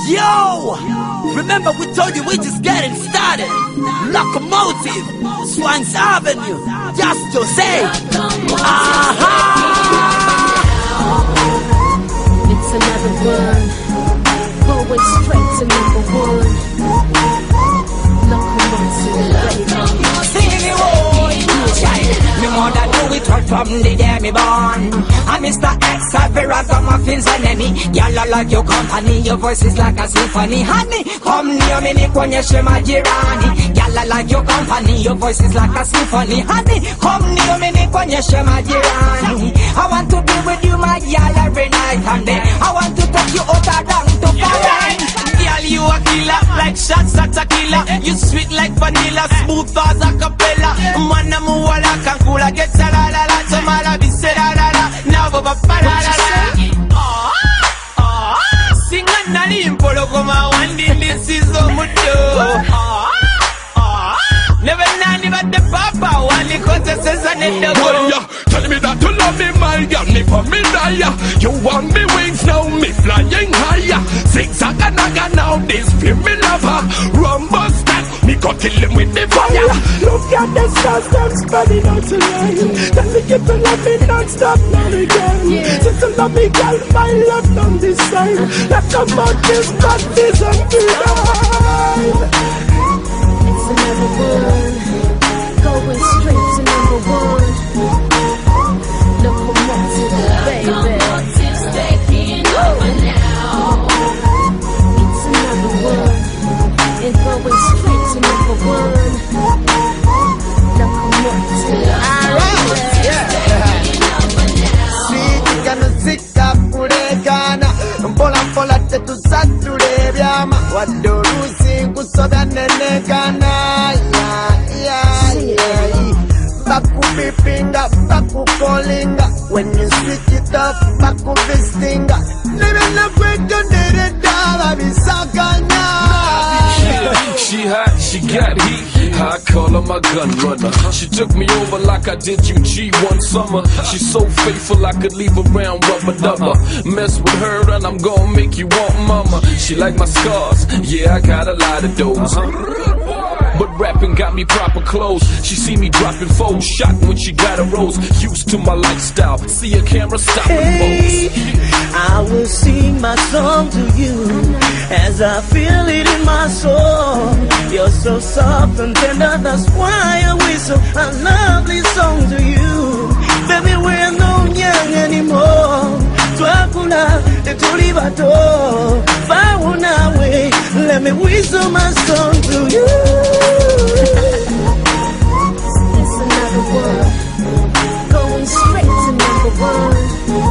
Yo! Remember we told you we just getting started. Locomotive, Swans Avenue, just to say, aha! It's another one, going straight to number one. Locomotive, baby. Singing it, me mother do it right from the day me born. I'm Mr. X, I very ragamuffins enemy. Girl, I like your company, your voice is like a symphony. Honey, come near me, nikuonyeshe majirani. Girl, I like your company, your voice is like a symphony. Honey, come near me, nikuonyeshe majirani. I want to be with you, my girl, every night and day. I want to take you out around to foreign. Girl, you a killer, like shots at a killer. You sweet like vanilla, smooth as a cappella. Mana muwala kankula, get la la la, tomala bise la la la. Now baba pa la la la. Singa nali impolo koma wandi ndisizo muto. Never nani but the papa wani kote sesa nedo. Tell me that you love me, my girl, me for me die. You want me wings now, me flying higher. Zigzag and naga now, this feel me lover. Rumble stack, me go kill him with the fire. Look at the stars, them spreading out tonight. Tell me keep on love me non-stop, not again. Since you love me, girl, my love on this side. Let's come out this practice and freedom. It's another one, going straight to number one. Locomotive, baby. Locomotive's taking over now. It's another one, and going straight to number one. Locomotive. Sikana zika kulekana mpola mpola tetu satule byama wadorusi kusoda nenekana bakupipinga bakukolinga when you switch it up bakuvistinga nibena kweko neredala bisakanya. She hot, she got heat. I call her my gun runner. She took me over like I did UG one summer. She's so faithful I could leave around rubber dubber. Mess with her and I'm gonna make you want mama. She like my scars, yeah I got a lot of those. But rapping got me proper clothes. She see me dropping foes, shot when she got a rose. Used to my lifestyle, see a camera stopping hey, I will sing my song to you as I feel it in my soul. You're so soft and tender, that's why I whistle a lovely song to you. Baby, we're not young anymore. Twakula, tetulibato, bawunawe. Let me whistle my song to you. It's another one, going straight to number one.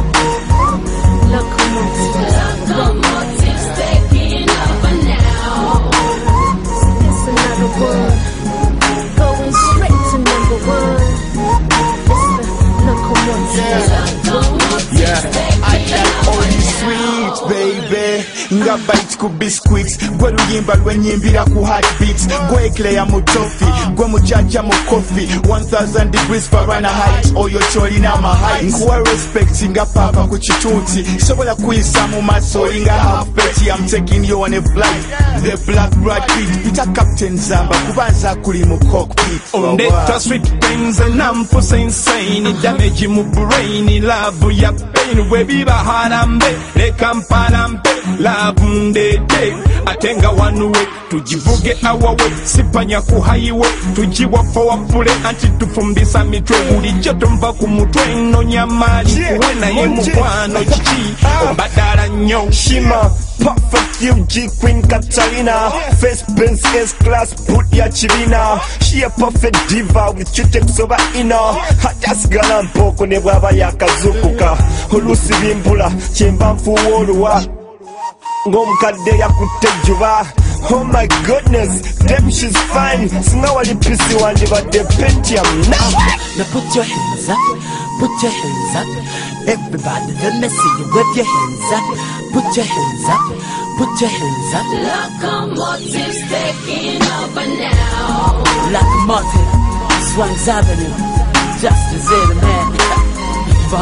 Locomotive's taking over now. It's another one, going straight to number one. It's the locomotive. Yeah, I got all these sweets, baby. Nga bites ku biscuits. Gwe luyimba lwenyimbira ku heartbeats. Gwe eclair mu toffee. Gwe muchacha mu coffee. 1000 degrees Fahrenheit. Oyo cholina ma heights. Nkuwa respect nga papa ku chitunti. Sobola kuyisa mu maso inga half petty. I'm taking you on a flight. The black rabbit. Peter Captain Zamba. Kubanza kuli mu cockpit. Ondeta sweet things and I'm for insane. Damage mu brain. Love ya pain. Webiba harambe. Lekamparambe. Love ndete. Atenga wanuwe. Tujivuge awawe. Sipanya kuhaiwe. Tujiwa for pule. Anti tufumbisa mitwe. Ulicho tumba kumutwe. No nyamali. Kuwena ye mukwano chichi. Ombadara nyo. Shima. Perfect UG Queen Catalina. First Benz S-Class put ya chilina. She a perfect diva with chitex over inner. Hatasigala mpoko ne bwaba yakazukuka. Olusi bimbula chemba mfuwoluwa. Ngomukadde yakutejuba. Oh my goodness, damn she's fine. Singa wali pisi wandi badde Pentium. Now put your hands up, put your hands up. Everybody, let me see you with your hands up. Put your hands up, put your hands up. Locomotive's taking over now. Locomotive, Swans Avenue, just as it, man.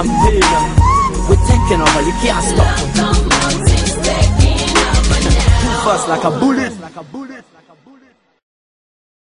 Vampiro, we're taking over, you can't stop. Locomotive's taking over now. fast like a bullet.